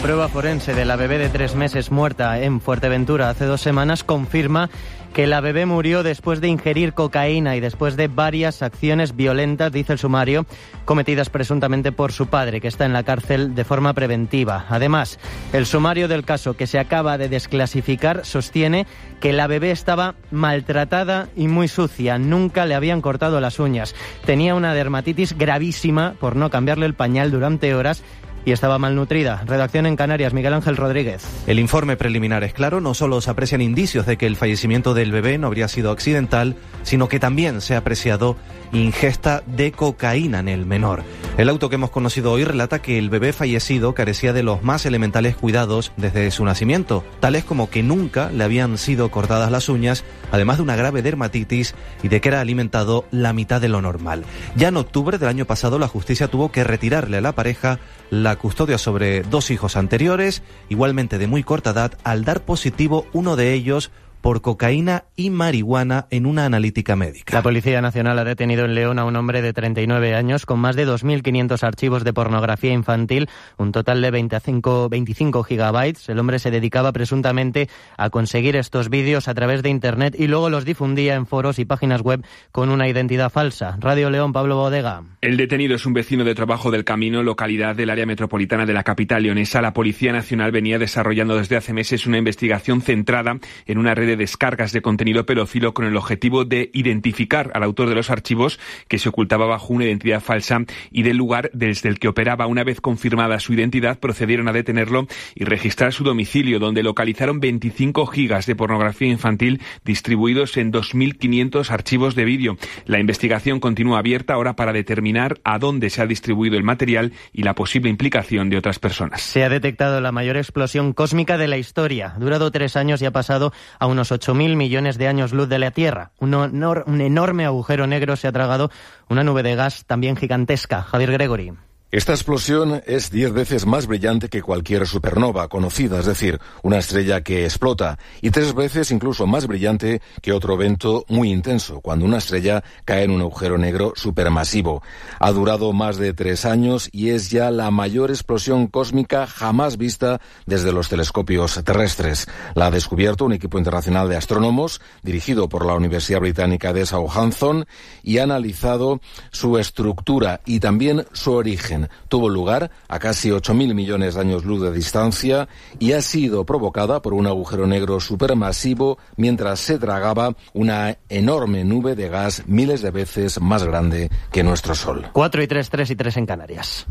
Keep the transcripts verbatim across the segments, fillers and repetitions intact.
prueba forense de la bebé de tres meses muerta en Fuerteventura hace dos semanas confirma que la bebé murió después de ingerir cocaína y después de varias acciones violentas, dice el sumario, cometidas presuntamente por su padre, que está en la cárcel de forma preventiva. Además, el sumario del caso, que se acaba de desclasificar, sostiene que la bebé estaba maltratada y muy sucia. Nunca le habían cortado las uñas. Tenía una dermatitis gravísima por no cambiarle el pañal durante horas y estaba malnutrida. Redacción en Canarias, Miguel Ángel Rodríguez. El informe preliminar es claro, no solo se aprecian indicios de que el fallecimiento del bebé no habría sido accidental, sino que también se ha apreciado ingesta de cocaína en el menor. El auto que hemos conocido hoy relata que el bebé fallecido carecía de los más elementales cuidados desde su nacimiento, tales como que nunca le habían sido cortadas las uñas, además de una grave dermatitis y de que era alimentado la mitad de lo normal. Ya en octubre del año pasado la justicia tuvo que retirarle a la pareja la custodia sobre dos hijos anteriores, igualmente de muy corta edad, al dar positivo uno de ellos por cocaína y marihuana en una analítica médica. La Policía Nacional ha detenido en León a un hombre de treinta y nueve años con más de dos mil quinientos archivos de pornografía infantil, un total de veinticinco, veinticinco gigabytes. El hombre se dedicaba presuntamente a conseguir estos vídeos a través de Internet y luego los difundía en foros y páginas web con una identidad falsa. Radio León, Pablo Bodega. El detenido es un vecino de Trabajo del Camino, localidad del área metropolitana de la capital leonesa. La Policía Nacional venía desarrollando desde hace meses una investigación centrada en una red de descargas de contenido pedófilo con el objetivo de identificar al autor de los archivos, que se ocultaba bajo una identidad falsa, y del lugar desde el que operaba. Una vez confirmada su identidad, procedieron a detenerlo y registrar su domicilio, donde localizaron veinticinco gigas de pornografía infantil distribuidos en dos mil quinientos archivos de vídeo. La investigación continúa abierta ahora para determinar a dónde se ha distribuido el material y la posible implicación de otras personas. Se ha detectado la mayor explosión cósmica de la historia. Ha durado tres años y ha pasado a unos ocho mil millones de años luz de la Tierra. Un, honor, un enorme agujero negro se ha tragado una nube de gas también gigantesca. Javier Gregory. Esta explosión es diez veces más brillante que cualquier supernova conocida, es decir, una estrella que explota, y tres veces incluso más brillante que otro evento muy intenso, cuando una estrella cae en un agujero negro supermasivo. Ha durado más de tres años y es ya la mayor explosión cósmica jamás vista desde los telescopios terrestres. La ha descubierto un equipo internacional de astrónomos dirigido por la Universidad Británica de Southampton y ha analizado su estructura y también su origen. Tuvo lugar a casi ocho mil millones de años luz de distancia y ha sido provocada por un agujero negro supermasivo mientras se tragaba una enorme nube de gas miles de veces más grande que nuestro Sol. Cuatro y tres, tres y tres en Canarias.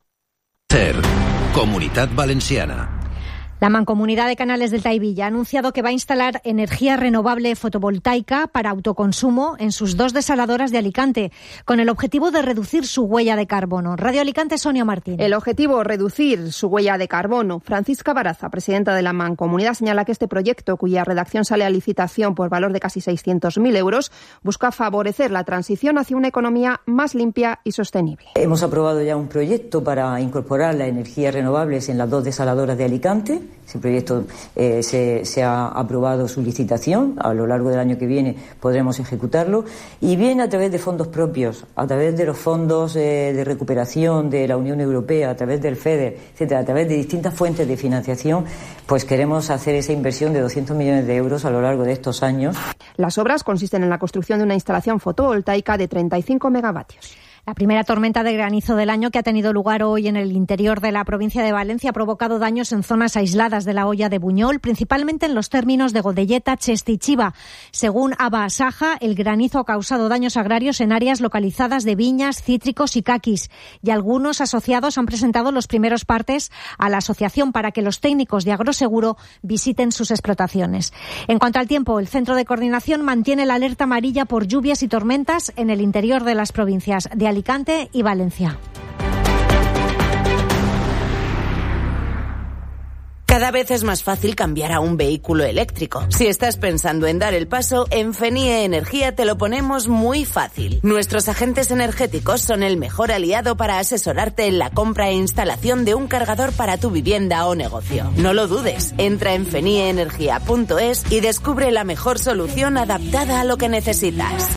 CER, Comunitat Valenciana. La Mancomunidad de Canales del Taivilla ha anunciado que va a instalar energía renovable fotovoltaica para autoconsumo en sus dos desaladoras de Alicante, con el objetivo de reducir su huella de carbono. Radio Alicante, Sonia Martín. El objetivo, reducir su huella de carbono. Francisca Baraza, presidenta de la Mancomunidad, señala que este proyecto, cuya redacción sale a licitación por valor de casi seiscientos mil euros, busca favorecer la transición hacia una economía más limpia y sostenible. Hemos aprobado ya un proyecto para incorporar las energías renovables en las dos desaladoras de Alicante. Ese proyecto eh, se, se ha aprobado su licitación. A lo largo del año que viene podremos ejecutarlo. Y bien a través de fondos propios, a través de los fondos eh, de recuperación de la Unión Europea, a través del FEDER, etcétera, a través de distintas fuentes de financiación, pues queremos hacer esa inversión de doscientos millones de euros a lo largo de estos años. Las obras consisten en la construcción de una instalación fotovoltaica de treinta y cinco megavatios. La primera tormenta de granizo del año, que ha tenido lugar hoy en el interior de la provincia de Valencia, ha provocado daños en zonas aisladas de la Hoya de Buñol, principalmente en los términos de Godelleta, Cheste y Chiva. Según Aba Asaja, el granizo ha causado daños agrarios en áreas localizadas de viñas, cítricos y caquis, y algunos asociados han presentado los primeros partes a la asociación para que los técnicos de Agroseguro visiten sus explotaciones. En cuanto al tiempo, el Centro de Coordinación mantiene la alerta amarilla por lluvias y tormentas en el interior de las provincias de Alicante y Valencia. Cada vez es más fácil cambiar a un vehículo eléctrico. Si estás pensando en dar el paso, en Fenie Energía te lo ponemos muy fácil. Nuestros agentes energéticos son el mejor aliado para asesorarte en la compra e instalación de un cargador para tu vivienda o negocio. No lo dudes, entra en fenie energía punto es y descubre la mejor solución adaptada a lo que necesitas.